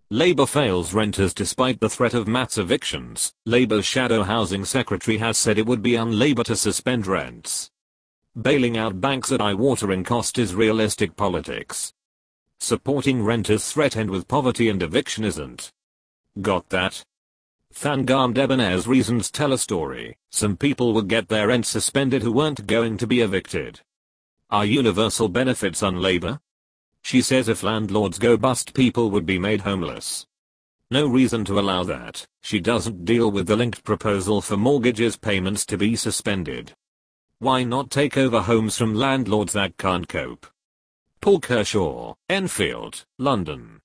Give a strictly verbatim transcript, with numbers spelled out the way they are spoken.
Labour fails renters despite the threat of mass evictions. Labour's shadow housing secretary has said it would be un-Labour to suspend rents. Bailing out banks at eye-watering cost is realistic politics. Supporting renters threat end with poverty and eviction isn't. Got that? Thangam Debonair's reasons tell a story. Some people would get their rent suspended who weren't going to be evicted. Are universal benefits un-Labour? She says if landlords go bust, people would be made homeless. No reason to allow that. She doesn't deal with the linked proposal for mortgages payments to be suspended. Why not take over homes from landlords that can't cope? Paul Kershaw, Enfield, London.